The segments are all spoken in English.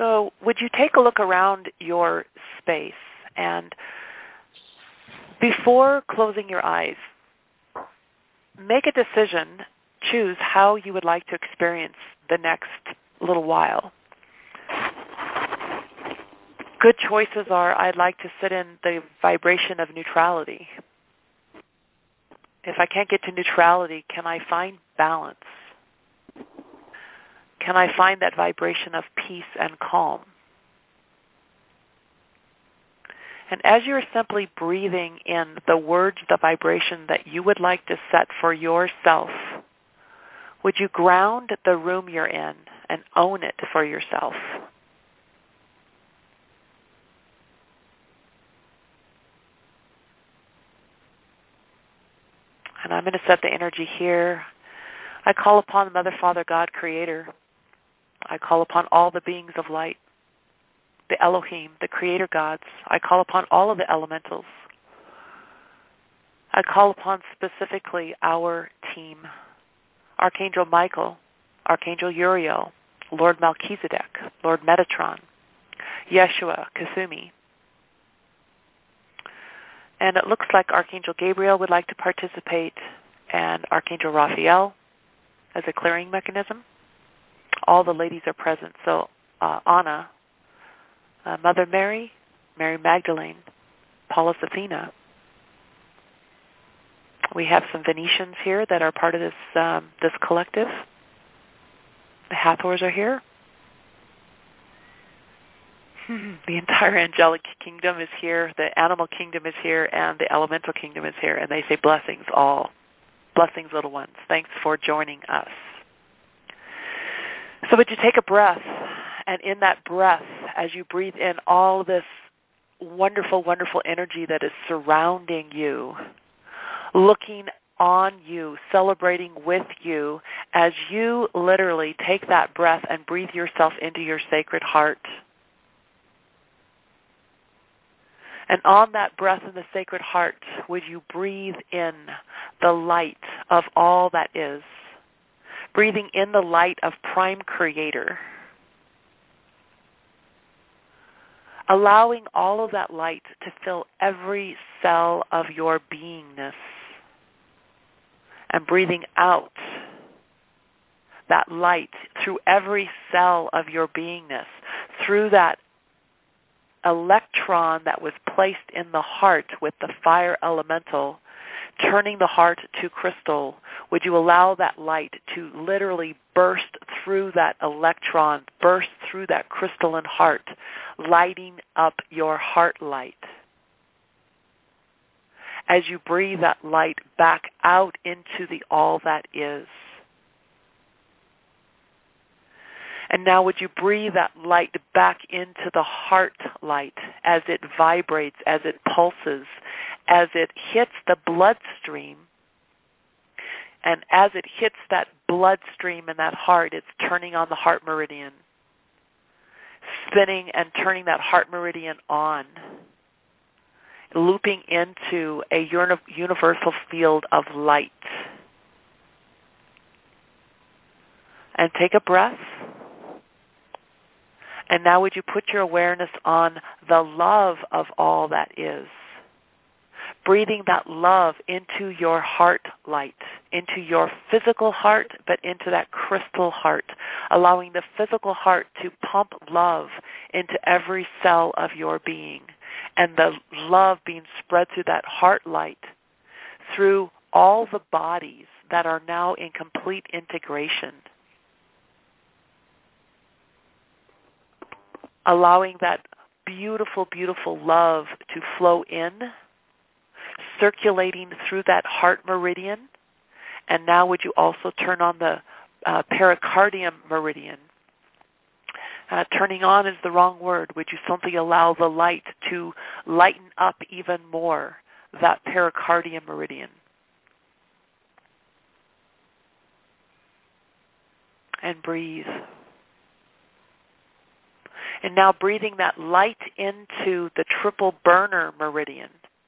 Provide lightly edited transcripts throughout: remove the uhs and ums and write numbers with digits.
So would you take a look around your space, and before closing your eyes, make a decision, choose how you would like to experience the next little while. Good choices are, I'd like to sit in the vibration of neutrality. If I can't get to neutrality, can I find balance? Can I find that vibration of peace and calm? And as you're simply breathing in the words, the vibration that you would like to set for yourself, would you ground the room you're in and own it for yourself? And I'm going to set the energy here. I call upon the Mother, Father, God, Creator. I call upon all the beings of light, the Elohim, the Creator gods. I call upon all of the elementals. I call upon specifically our team, Archangel Michael, Archangel Uriel, Lord Melchizedek, Lord Metatron, Yeshua, Kasumi. And it looks like Archangel Gabriel would like to participate, and Archangel Raphael as a clearing mechanism. All the ladies are present. So Anna, Mother Mary, Mary Magdalene, Paulus Athena. We have some Venetians here that are part of this collective. The Hathors are here. The entire angelic kingdom is here, the animal kingdom is here, and the elemental kingdom is here. And they say blessings all. Blessings, little ones. Thanks for joining us. So would you take a breath, and in that breath, as you breathe in all this wonderful, wonderful energy that is surrounding you, looking on you, celebrating with you, as you literally take that breath and breathe yourself into your sacred heart. And on that breath in the sacred heart, would you breathe in the light of all that is, breathing in the light of Prime Creator, allowing all of that light to fill every cell of your beingness, and breathing out that light through every cell of your beingness, through that electron that was placed in the heart with the fire elemental, turning the heart to crystal. Would you allow that light to literally burst through that electron, burst through that crystalline heart, lighting up your heart light? As you breathe that light back out into the all that is. And now would you breathe that light back into the heart light as it vibrates, as it pulses, as it hits the bloodstream. And as it hits that bloodstream in that heart, it's turning on the heart meridian, spinning and turning that heart meridian on, looping into a universal field of light. And take a breath. And now would you put your awareness on the love of all that is, breathing that love into your heart light, into your physical heart, but into that crystal heart, allowing the physical heart to pump love into every cell of your being, and the love being spread through that heart light, through all the bodies that are now in complete integration, allowing that beautiful, beautiful love to flow in, circulating through that heart meridian. And now would you also turn on the pericardium meridian? Turning on is the wrong word. Would you simply allow the light to lighten up even more that pericardium meridian? And breathe. And now breathing that light into the triple burner meridian.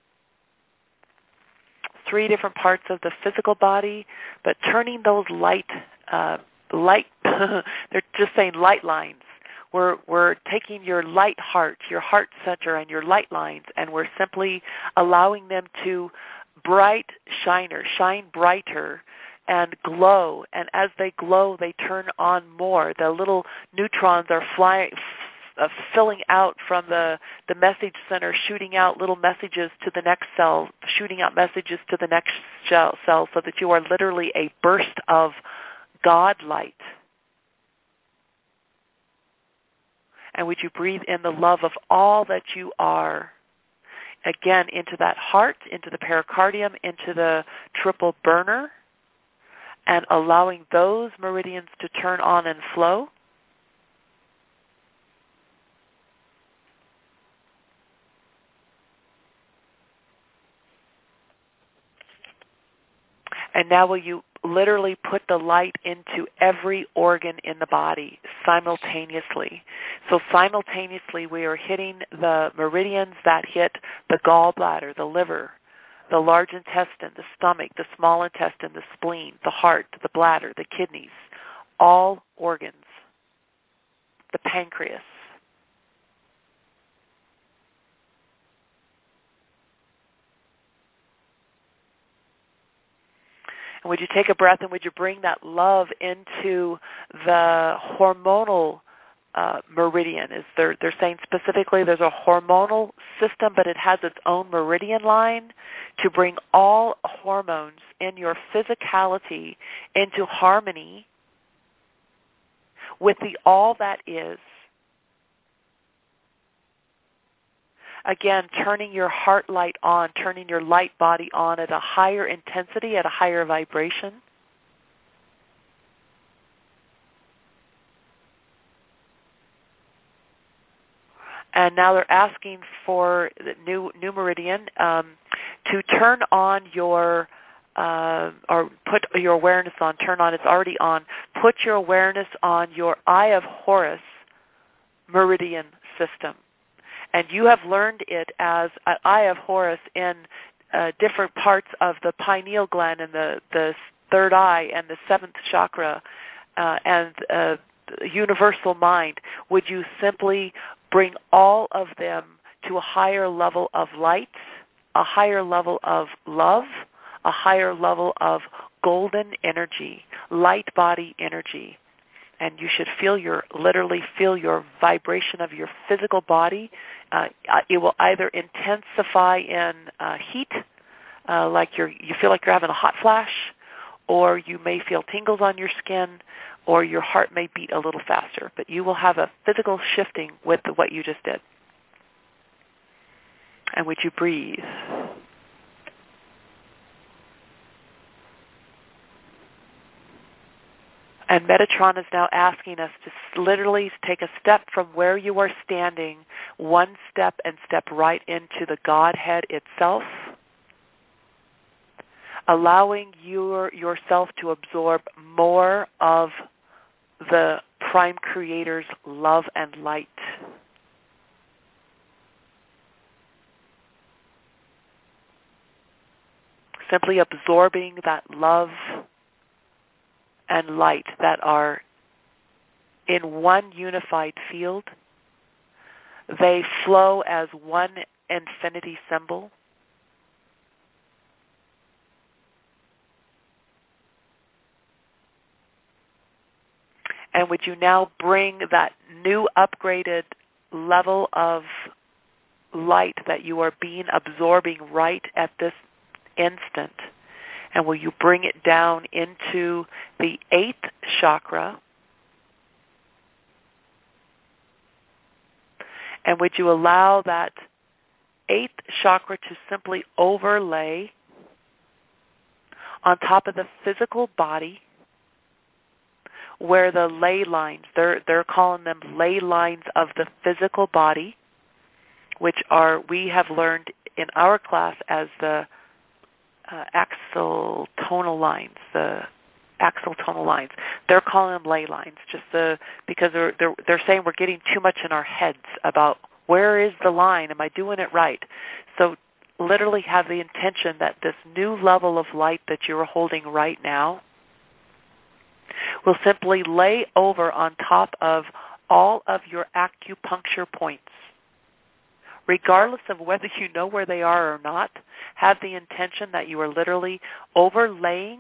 3 different parts of the physical body, but turning those light, they're just saying light lines. we're taking your light heart, your heart center, and your light lines, and we're simply allowing them to shine brighter, and glow. And as they glow, they turn on more. The little neutrons are filling out from the message center, shooting out little messages to the next cell, shooting out messages to the next cell, so that you are literally a burst of God light. And would you breathe in the love of all that you are, again, into that heart, into the pericardium, into the triple burner, and allowing those meridians to turn on and flow. And now will you literally put the light into every organ in the body simultaneously. So simultaneously we are hitting the meridians that hit the gallbladder, the liver, the large intestine, the stomach, the small intestine, the spleen, the heart, the bladder, the kidneys, all organs, the pancreas. And would you take a breath and would you bring that love into the hormonal meridian? They're saying specifically there's a hormonal system, but it has its own meridian line to bring all hormones in your physicality into harmony with the all that is. Again, turning your heart light on, turning your light body on at a higher intensity, at a higher vibration. And now they're asking for the new meridian to turn on your, or put your awareness on, turn on, it's already on, put your awareness on your Eye of Horus meridian system. And you have learned it as an Eye of Horus in different parts of the pineal gland and the third eye and the seventh chakra and the universal mind. Would you simply bring all of them to a higher level of light, a higher level of love, a higher level of golden energy, light body energy? And you should literally feel your vibration of your physical body. It will either intensify in heat, like you feel like you're having a hot flash, or you may feel tingles on your skin, or your heart may beat a little faster. But you will have a physical shifting with what you just did. And would you breathe? And Metatron is now asking us to literally take a step from where you are standing, one step, and step right into the Godhead itself, allowing yourself to absorb more of the Prime Creator's love and light. Simply absorbing that love and light that are in one unified field. They flow as one infinity symbol. And would you now bring that new upgraded level of light that you are absorbing right at this instant? And will you bring it down into the 8th chakra? And would you allow that 8th chakra to simply overlay on top of the physical body where the ley lines, they're calling them ley lines of the physical body, which we have learned in our class as the axil tonal lines, They're calling them ley lines, because they're saying we're getting too much in our heads about where is the line, am I doing it right? So literally have the intention that this new level of light that you're holding right now will simply lay over on top of all of your acupuncture points. Regardless of whether you know where they are or not, have the intention that you are literally overlaying,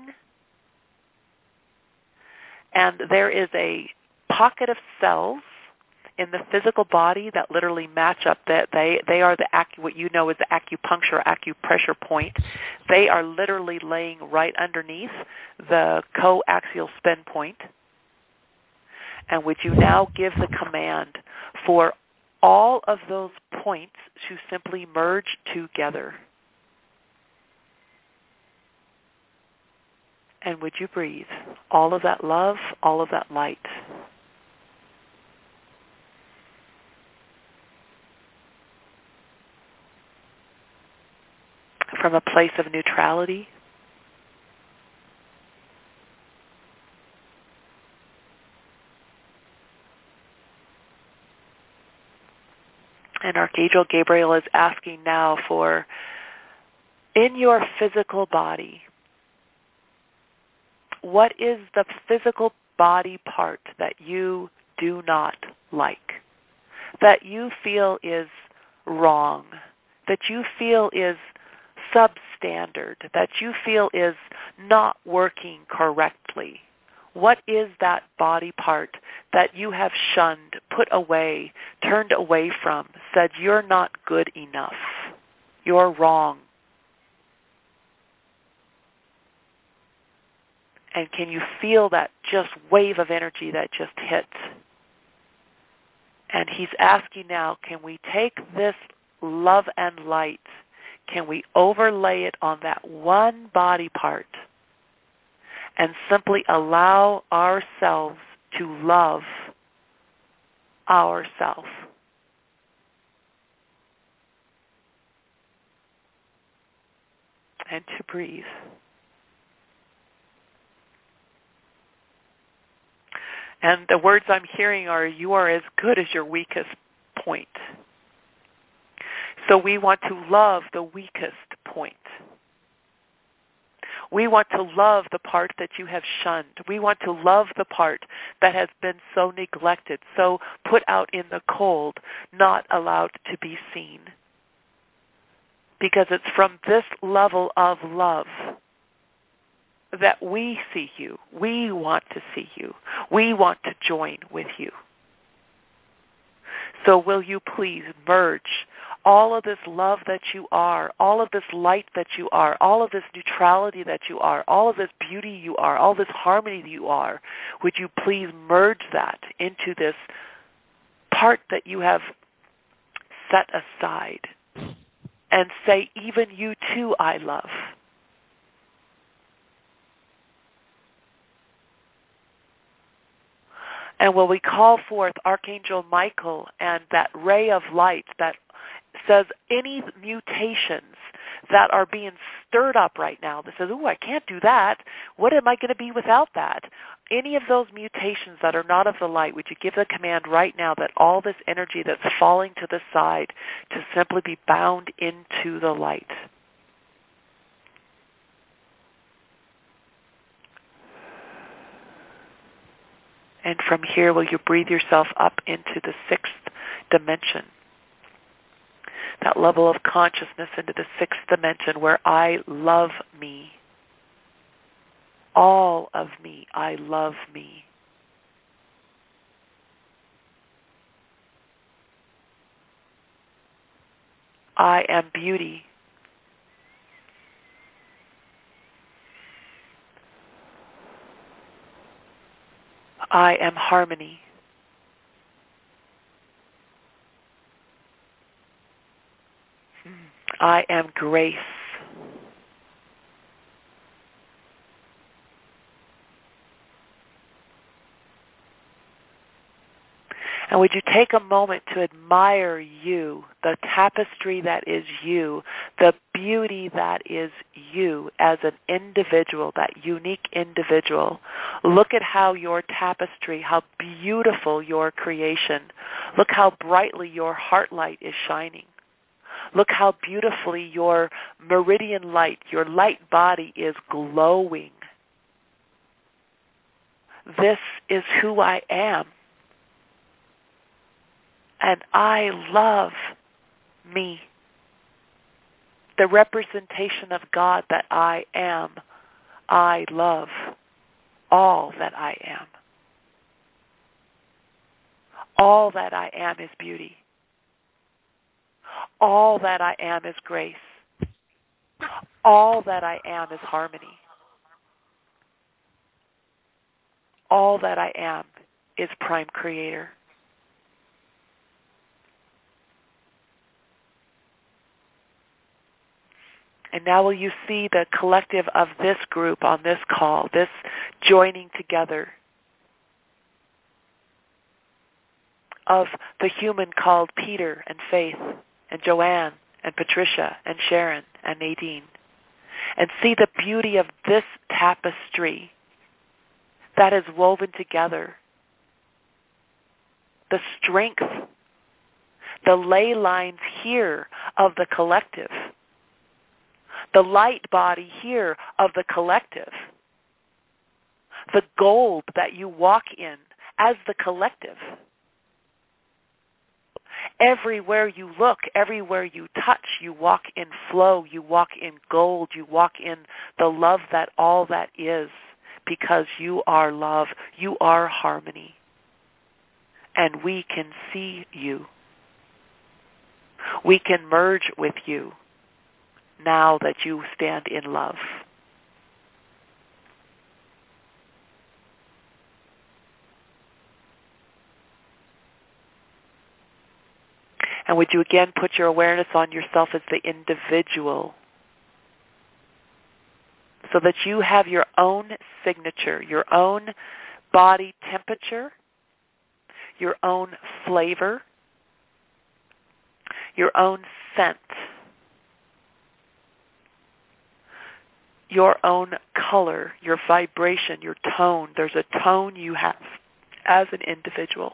and there is a pocket of cells in the physical body that literally match up. That they are what you know is the acupuncture, acupressure point. They are literally laying right underneath the coaxial spin point. And would you now give the command for all of those points to simply merge together? And would you breathe all of that love, all of that light? From a place of neutrality. And Archangel Gabriel is asking now for, in your physical body, what is the physical body part that you do not like, that you feel is wrong, that you feel is substandard, that you feel is not working correctly? What is that body part that you have shunned, put away, turned away from, said you're not good enough, you're wrong? And can you feel that just wave of energy that just hits? And he's asking now, can we take this love and light, can we overlay it on that one body part and simply allow ourselves to love ourselves? And to breathe. And the words I'm hearing are, you are as good as your weakest point. So we want to love the weakest point. We want to love the part that you have shunned. We want to love the part that has been so neglected, so put out in the cold, not allowed to be seen. Because it's from this level of love that we see you. We want to see you. We want to join with you. So will you please merge all of this love that you are, all of this light that you are, all of this neutrality that you are, all of this beauty you are, all this harmony that you are? Would you please merge that into this part that you have set aside and say, even you too I love. And will we call forth Archangel Michael and that ray of light that says any mutations that are being stirred up right now that says, I can't do that. What am I going to be without that? Any of those mutations that are not of the light, would you give the command right now that all this energy that's falling to the side to simply be bound into the light? And from here, will you breathe yourself up into the sixth dimension? That level of consciousness into the sixth dimension where I love me. All of me, I love me. I am beauty. I am harmony. I am grace. And would you take a moment to admire you, the tapestry that is you, the beauty that is you as an individual, that unique individual. Look at how your tapestry, how beautiful your creation. Look how brightly your heart light is shining. Look how beautifully your meridian light, your light body is glowing. This is who I am. And I love me. The representation of God that I am, I love all that I am. All that I am is beauty. All that I am is grace. All that I am is harmony. All that I am is Prime Creator. And now will you see the collective of this group on this call, this joining together of the human called Peter and Faith and Joanne and Patricia and Sharon and Nadine, and see the beauty of this tapestry that is woven together, the strength, the ley lines here of the collective, the light body here of the collective, the gold that you walk in as the collective. Everywhere you look, everywhere you touch, you walk in flow, you walk in gold, you walk in the love that all that is, because you are love, you are harmony, and we can see you. We can merge with you now that you stand in love. And would you again put your awareness on yourself as the individual, so that you have your own signature, your own body temperature, your own flavor, your own scent, your own color, your vibration, your tone. There's a tone you have as an individual.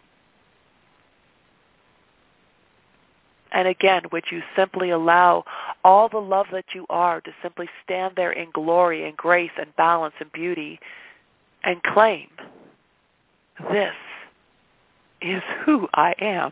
And again, would you simply allow all the love that you are to simply stand there in glory and grace and balance and beauty and claim, this is who I am.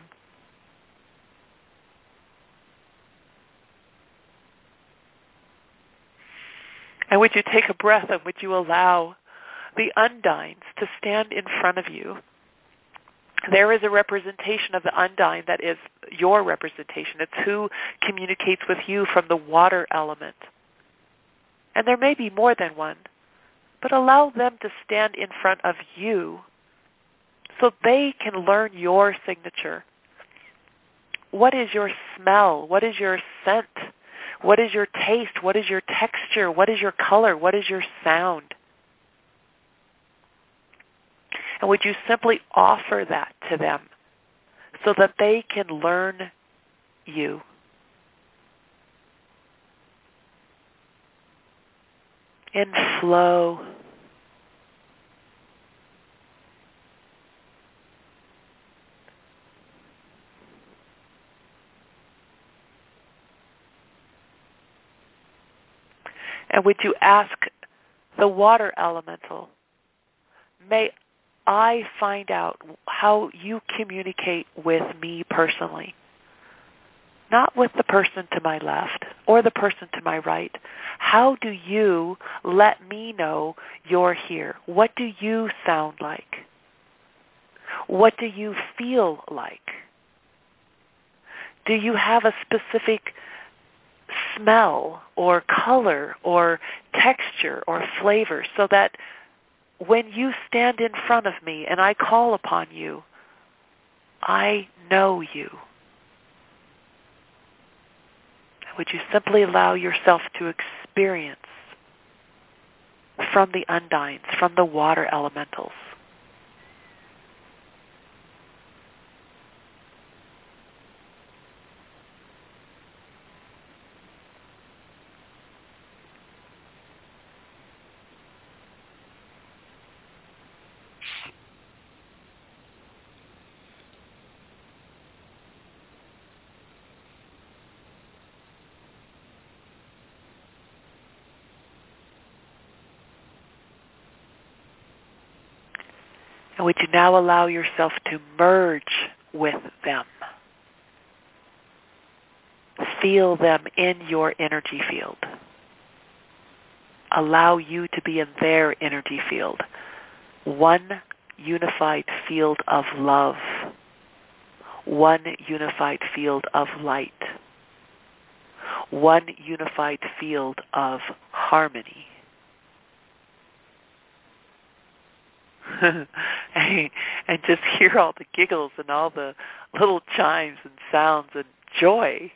And would you take a breath and would you allow the undines to stand in front of you? There is a representation of the undine that is your representation. It's who communicates with you from the water element. And there may be more than one, but allow them to stand in front of you so they can learn your signature. What is your smell? What is your scent? What is your taste? What is your texture? What is your color? What is your sound? And would you simply offer that to them so that they can learn you? In flow. And would you ask the water elemental, may I find out how you communicate with me personally, not with the person to my left or the person to my right. How do you let me know you're here? What do you sound like? What do you feel like? Do you have a specific smell or color or texture or flavor so that when you stand in front of me and I call upon you, I know you? Would you simply allow yourself to experience from the undines, from the water elementals? And would you now allow yourself to merge with them? feel them in your energy field. Allow you to be in their energy field. One unified field of love. One unified field of light. One unified field of harmony. And just hear all the giggles and all the little chimes and sounds and joy.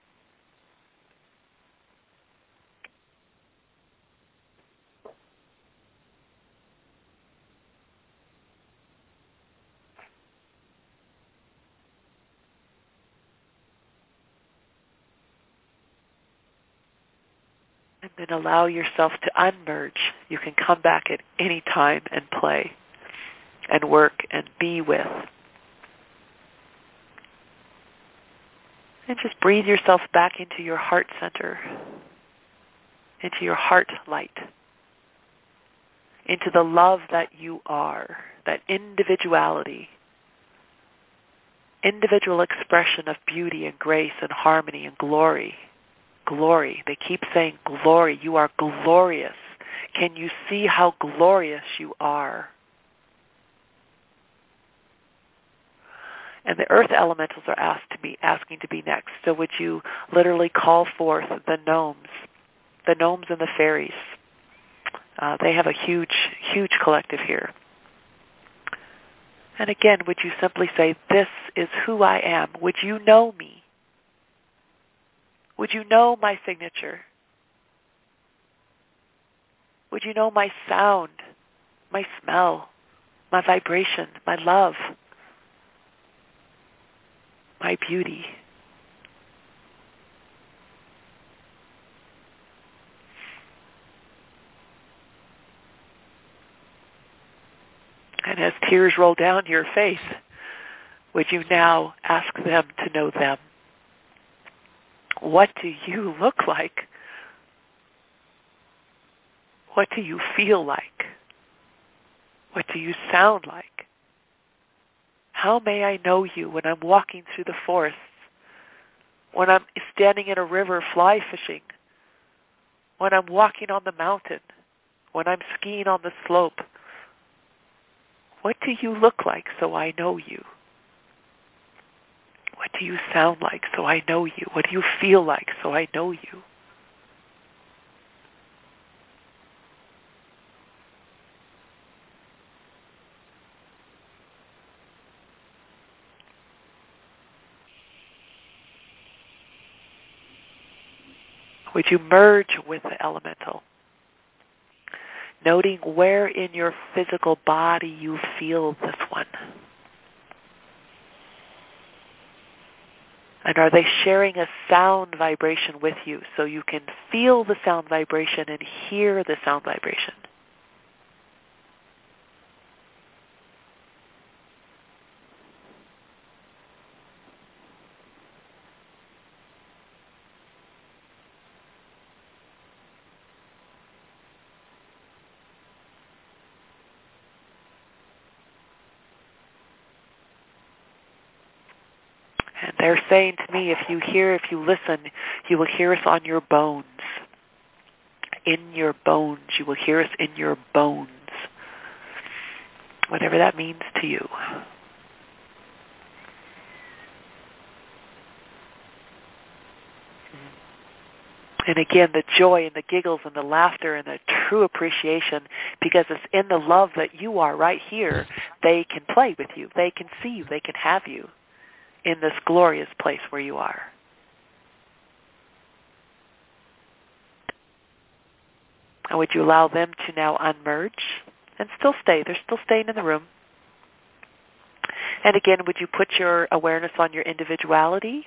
And then allow yourself to unmerge. You can come back at any time and play and work and be with. And just breathe yourself back into your heart center, into your heart light, into the love that you are, that individuality, individual expression of beauty and grace and harmony and glory. Glory. They keep saying glory. You are glorious. Can you see how glorious you are? And the earth elementals are asking to be next. So would you literally call forth the gnomes and the fairies? They have a huge, huge collective here. And again, would you simply say, this is who I am? Would you know me? Would you know my signature? Would you know my sound, my smell, my vibration, my love, my beauty? And as tears roll down your face, would you now ask them to know them? What do you look like? What do you feel like? What do you sound like? How may I know you when I'm walking through the forests, when I'm standing in a river fly fishing, when I'm walking on the mountain, when I'm skiing on the slope? What do you look like so I know you? What do you sound like so I know you? What do you feel like so I know you? Would you merge with the elemental? Noting where in your physical body you feel this one. And are they sharing a sound vibration with you so you can feel the sound vibration and hear the sound vibration? And they're saying to me, if you listen, you will hear us on your bones. In your bones. You will hear us in your bones. Whatever that means to you. And again, the joy and the giggles and the laughter and the true appreciation, because it's in the love that you are right here, they can play with you. They can see you. They can have you in this glorious place where you are. And would you allow them to now unmerge and still stay? They're still staying in the room. And again, would you put your awareness on your individuality?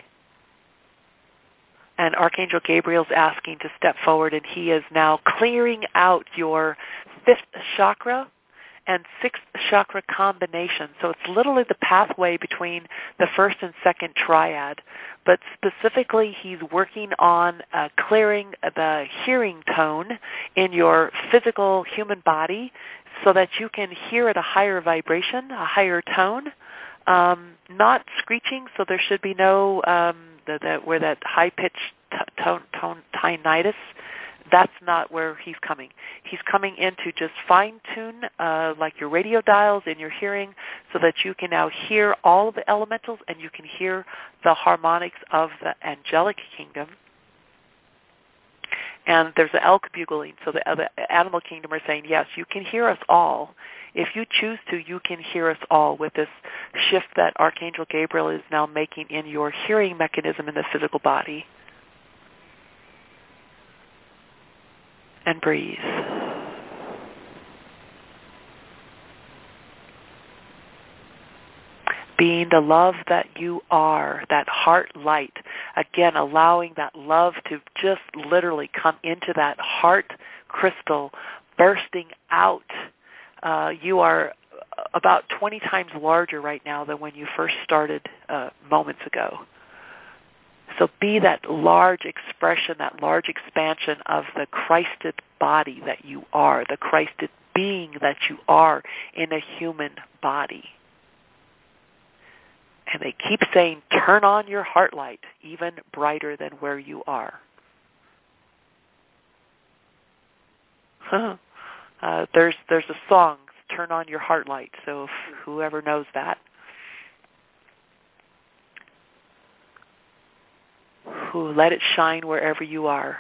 And Archangel Gabriel's asking to step forward, and he is now clearing out your 5th chakra and 6th chakra combination. So it's literally the pathway between the 1st and 2nd triad. But specifically, he's working on clearing the hearing tone in your physical human body so that you can hear at a higher vibration, a higher tone, not screeching, so there should be no where that high-pitched tinnitus, that's not where he's coming. He's coming in to just fine-tune like your radio dials in your hearing so that you can now hear all of the elementals and you can hear the harmonics of the angelic kingdom. And there's the elk bugling, so the animal kingdom are saying, yes, you can hear us all. If you choose to, you can hear us all with this shift that Archangel Gabriel is now making in your hearing mechanism in the physical body. And breathe. Being the love that you are, that heart light. Again, allowing that love to just literally come into that heart crystal, bursting out. You are about 20 times larger right now than when you first started moments ago. So be that large expression, that large expansion of the Christed body that you are, the Christed being that you are in a human body. And they keep saying, turn on your heart light, even brighter than where you are. There's a song, turn on your heart light, so if whoever knows that. Let it shine wherever you are.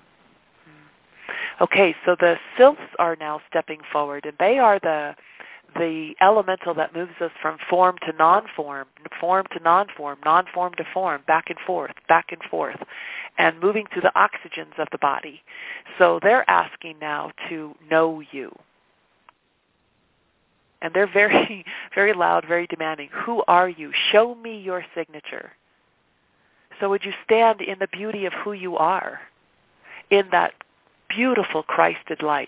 Okay, so the sylphs are now stepping forward, and they are the elemental that moves us from form to non-form, form to non-form, non-form to form, back and forth, and moving through the oxygens of the body. So they're asking now to know you. And they're very, very loud, very demanding. Who are you? Show me your signature. So would you stand in the beauty of who you are, in that beautiful Christed light?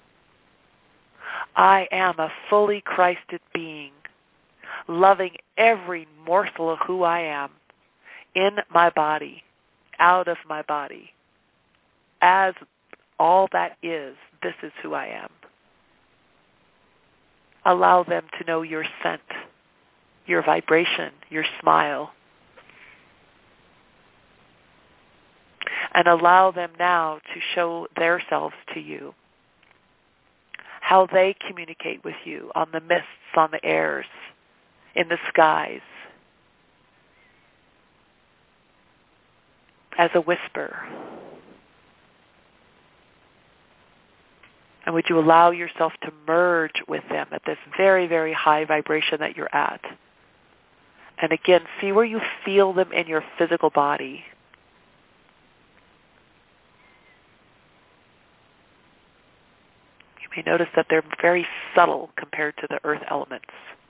I am a fully Christed being, loving every morsel of who I am, in my body, out of my body. As all that is, this is who I am. Allow them to know your scent, your vibration, your smile. And allow them now to show themselves to you, how they communicate with you on the mists, on the airs, in the skies, as a whisper. And would you allow yourself to merge with them at this very, very high vibration that you're at? And again, see where you feel them in your physical body. You may notice that they're very subtle compared to the earth elements.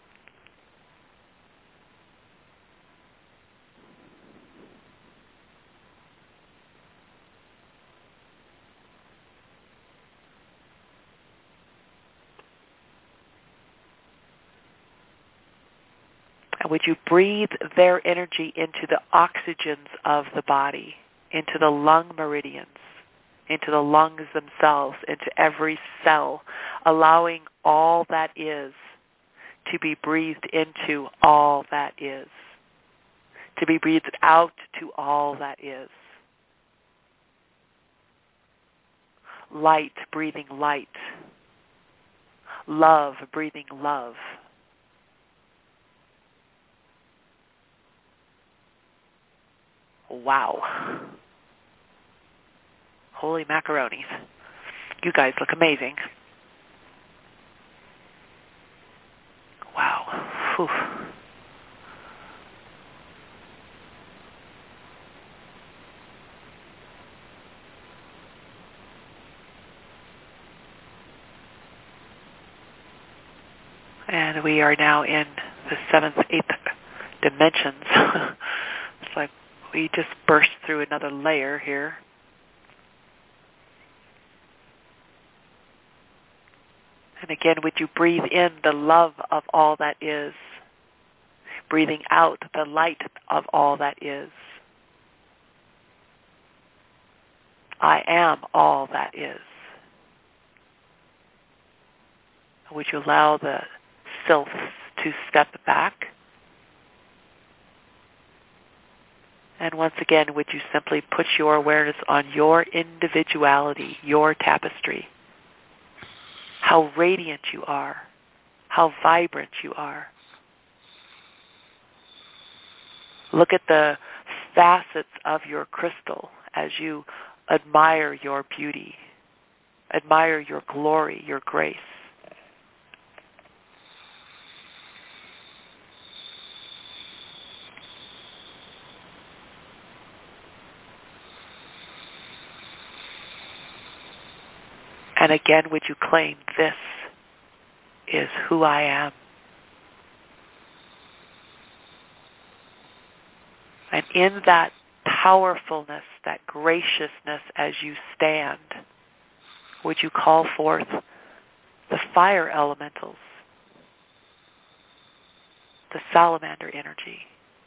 And would you breathe their energy into the oxygens of the body, into the lung meridians, into the lungs themselves, into every cell, allowing all that is to be breathed into all that is, to be breathed out to all that is. Light breathing light. Love breathing love. Wow. Holy macaronis. You guys look amazing. Wow. Whew. And we are now in the 7th, 8th dimensions. It's like we just burst through another layer here. And again, would you breathe in the love of all that is, breathing out the light of all that is. I am all that is. Would you allow the sylphs to step back And once again, would you simply put your awareness on your individuality, your tapestry, how radiant you are, how vibrant you are. Look at the facets of your crystal as you admire your beauty, admire your glory, your grace. And again, would you claim, this is who I am? And in that powerfulness, that graciousness as you stand, would you call forth the fire elementals, the salamander energy,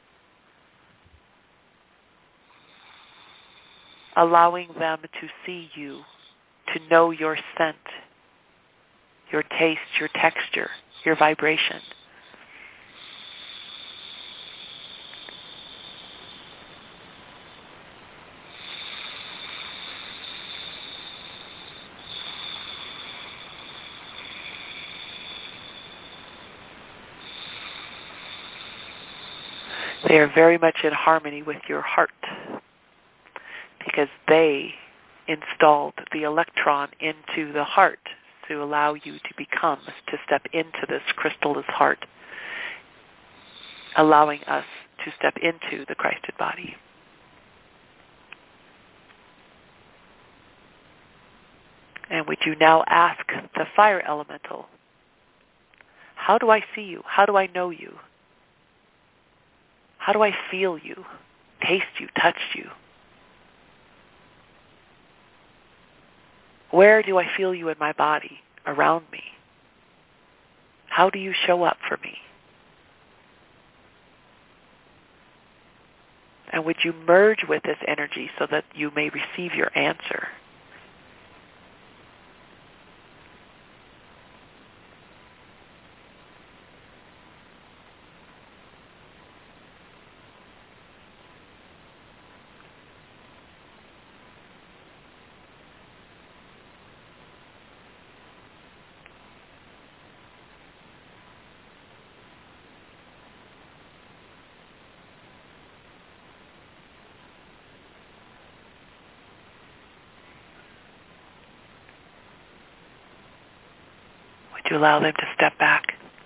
allowing them to see you, to know your scent, your taste, your texture, your vibration. They are very much in harmony with your heart because they installed the electron into the heart to allow you to become, to step into this crystalline heart, allowing us to step into the Christed body. And would you now ask the fire elemental, how do I see you? How do I know you? How do I feel you, taste you, touch you? Where do I feel you in my body, around me? How do you show up for me? And would you merge with this energy so that you may receive your answer? Would you allow them to step back?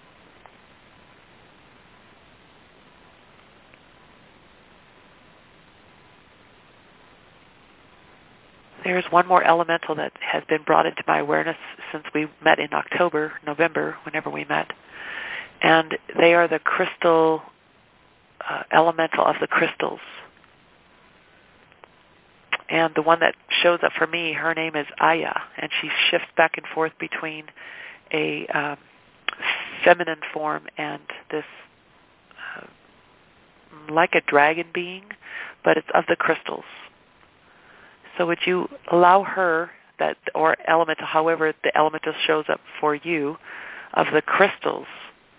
There's one more elemental that has been brought into my awareness since we met in November, whenever we met. And they are the crystal elemental of the crystals. And the one that shows up for me, her name is Aya, and she shifts back and forth between a feminine form and this like a dragon being, but it's of the crystals. So would you allow her, that, or elemental, however the elemental shows up for you, of the crystals,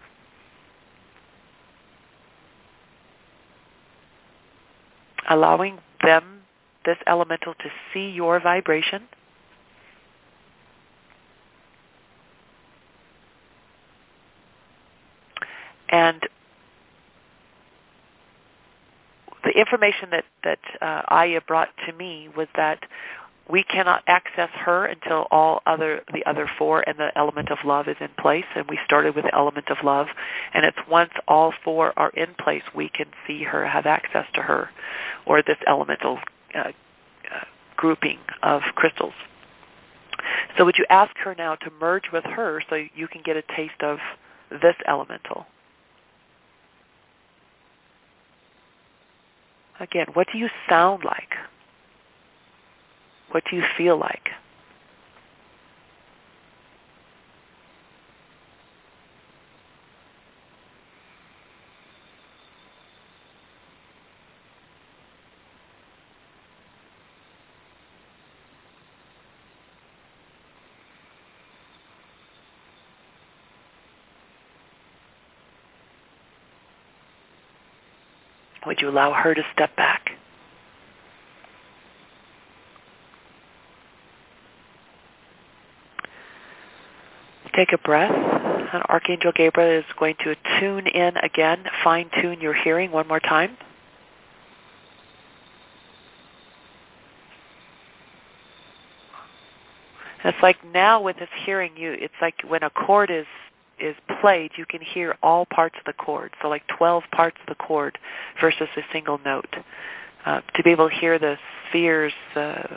allowing them, this elemental, to see your vibration, and the information that Aya brought to me was that we cannot access her until the other four and the element of love is in place, and we started with the element of love, and it's once all four are in place we can see her, have access to her, or this elemental grouping of crystals. So would you ask her now to merge with her so you can get a taste of this elemental? Again, what do you sound like? What do you feel like? Would you allow her to step back? Take a breath, and Archangel Gabriel is going to tune in again, fine-tune your hearing one more time. And it's like now with this hearing, it's like when a chord is played, you can hear all parts of the chord. So like 12 parts of the chord versus a single note. To be able to hear the spheres, the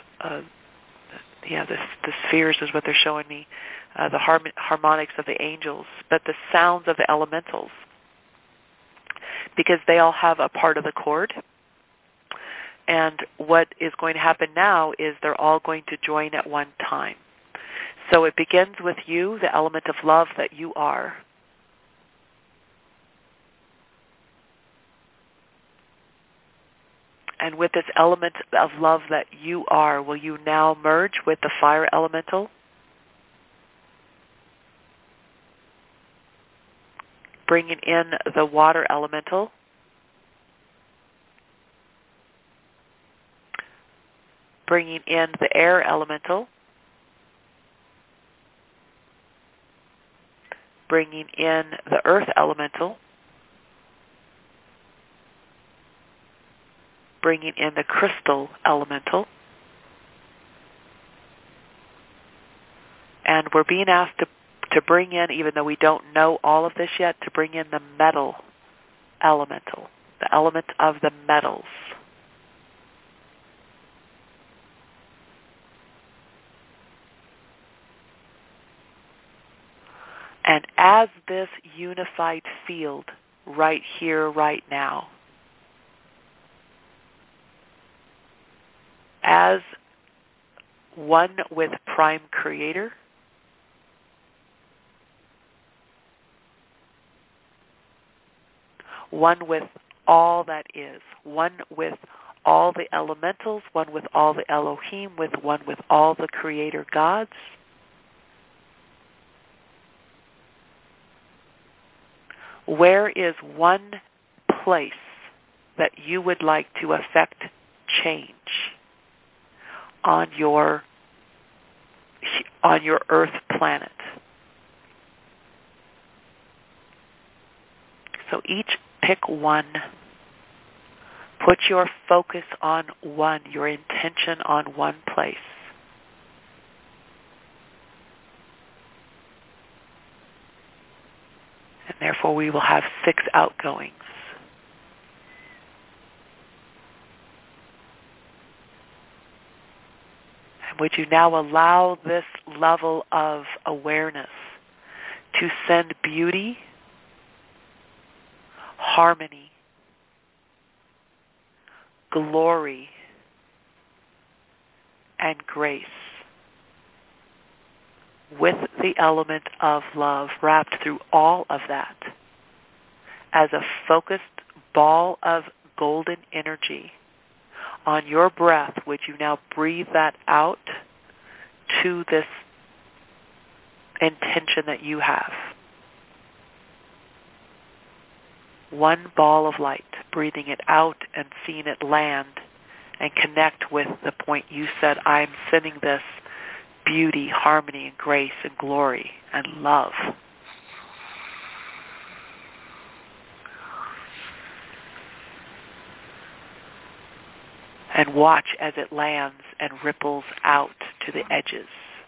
spheres is what they're showing me, the harmonics of the angels, but the sounds of the elementals, because they all have a part of the chord. And what is going to happen now is they're all going to join at one time. So it begins with you, the element of love that you are. And with this element of love that you are, will you now merge with the fire elemental? Bringing in the water elemental. Bringing in the air elemental. Bringing in the earth elemental. Bringing in the crystal elemental. And we're being asked to bring in, even though we don't know all of this yet, to bring in the metal elemental, the element of the metals. And as this unified field right here, right now, as one with Prime Creator, one with all that is, one with all the elementals, one with all the Elohim, one with all the Creator gods, where is one place that you would like to affect change on your Earth planet? So each pick one. Put your focus on one, your intention on one place. And therefore we will have 6 outgoings. And would you now allow this level of awareness to send beauty, harmony, glory, and grace with the element of love wrapped through all of that as a focused ball of golden energy on your breath? Would you now breathe that out to this intention that you have? One ball of light, breathing it out and seeing it land and connect with the point you said, I'm sending this beauty, harmony, and grace, and glory, and love. And watch as it lands and ripples out to the edges.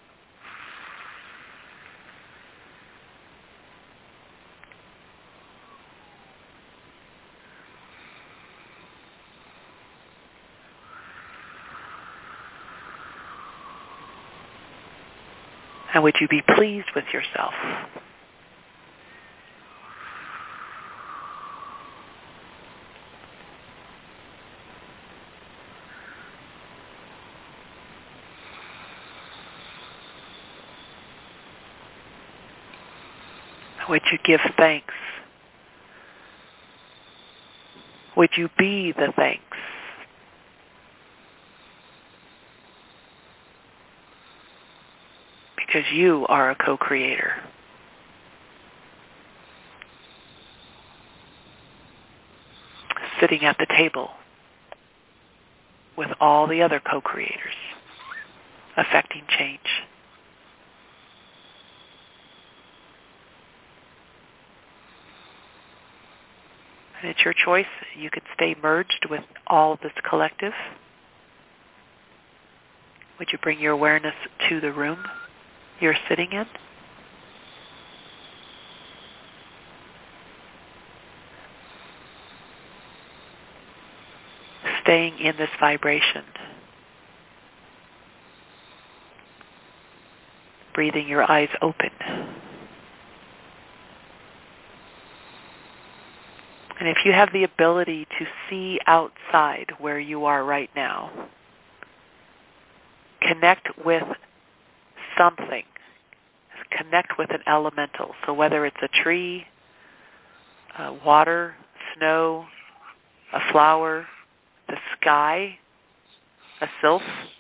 And would you be pleased with yourself? Would you give thanks? Would you be the thanks? Because you are a co-creator. Sitting at the table with all the other co-creators, affecting change. And it's your choice. You can stay merged with all of this collective. Would you bring your awareness to the room you're sitting in? Staying in this vibration. Breathing your eyes open. And if you have the ability to see outside where you are right now, connect with something. Connect with an elemental. So whether it's a tree, water, snow, a flower, the sky, a sylph,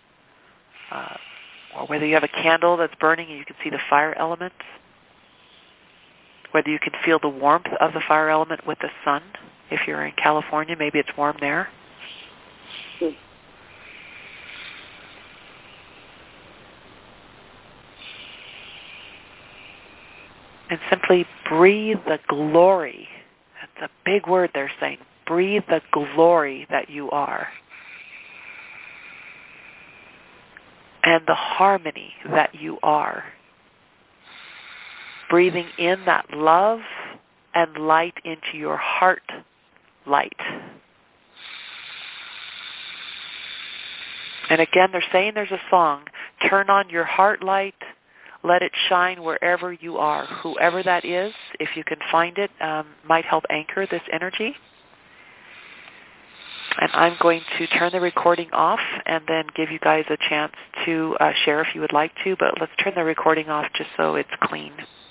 or whether you have a candle that's burning and you can see the fire element, whether you can feel the warmth of the fire element with the sun. If you're in California, maybe it's warm there. And simply breathe the glory. That's a big word they're saying. Breathe the glory that you are. And the harmony that you are. Breathing in that love and light into your heart light. And again, they're saying there's a song, turn on your heart light, let it shine wherever you are. Whoever that is, if you can find it, might help anchor this energy. And I'm going to turn the recording off and then give you guys a chance to share if you would like to, but let's turn the recording off just so it's clean.